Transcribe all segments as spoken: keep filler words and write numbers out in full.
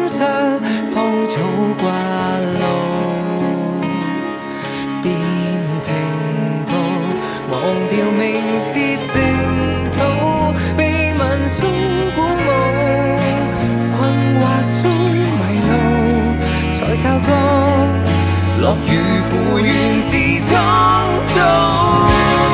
傷，芳草掛路，便停步，忘掉明知淨土，被文中鼓舞，困惑中迷路，才察覺樂與苦源自創造。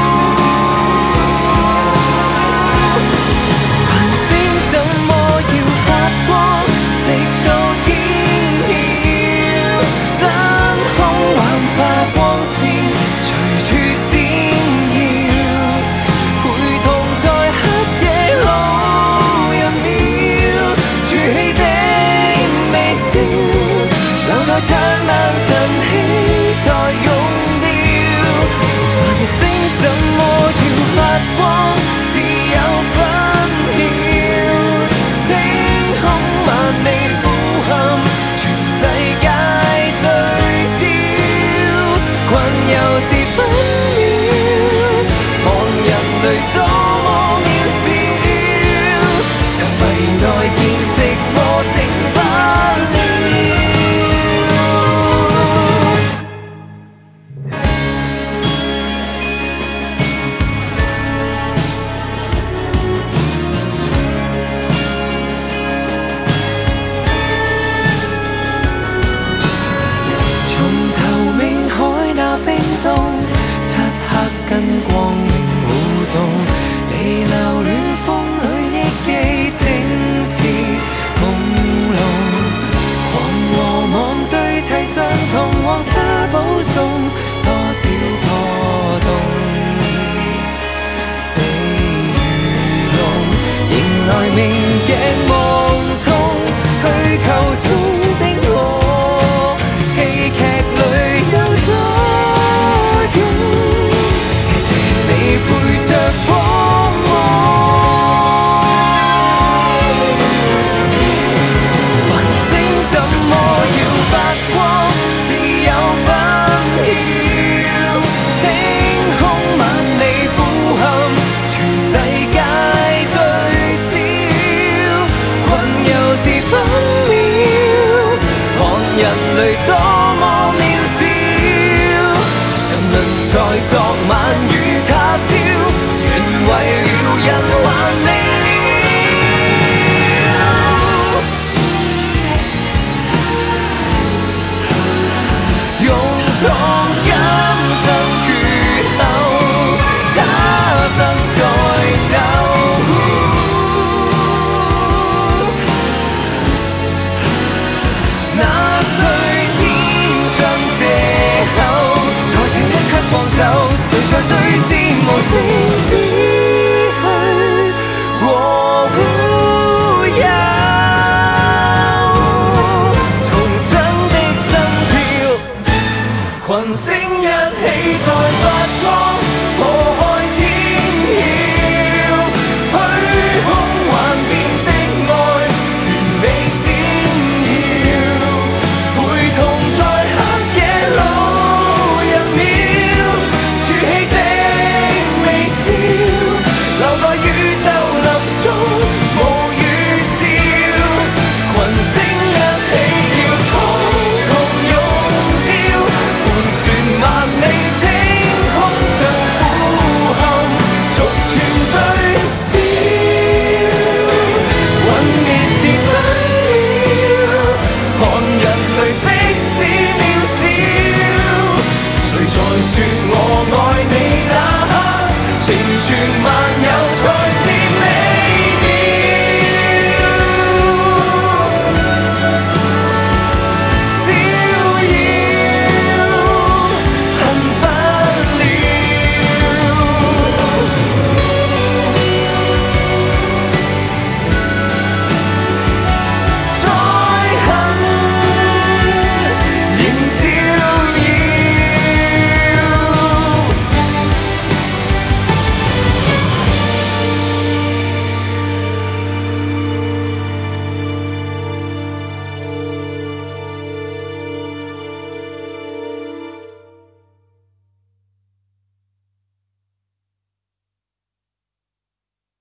燦爛晨曦再溶掉，繁星怎麼要發光？自有分曉，星空萬里俯瞰，全世界對焦，困又是分秒，看人類多麼渺小，就迷在見識過成不了。跟光明互動，離流暖風裏憶記清澈朦朧，狂和網對齊相同，黃沙保送多少破洞，被愚弄，迎來明鏡望痛，虛構中的我，戲劇裏有多陪着彷徨，繁星怎麼要發光？自有分曉，星空萬里俯瞰，全世界對焦，困又是分秒，看人類多麼渺小，沉淪在昨晚與他朝，原為了人還未了，用作今生缺口，他生再走。那誰天生借口，在這一刻放手，誰在對峙無聲之去和烏有，重生的心跳，群星一起再發光，破開天曉，虛空幻變的愛，完美閃耀，陪同在黑夜路一秒，儲起的微笑，留待宇宙臨終無預兆，群星一起要蒼穹溶掉，盤旋萬里星空上俯瞰，逐寸對焦，毀滅是分秒，看人類即使渺小，誰在說我愛你那刻，情傳萬有才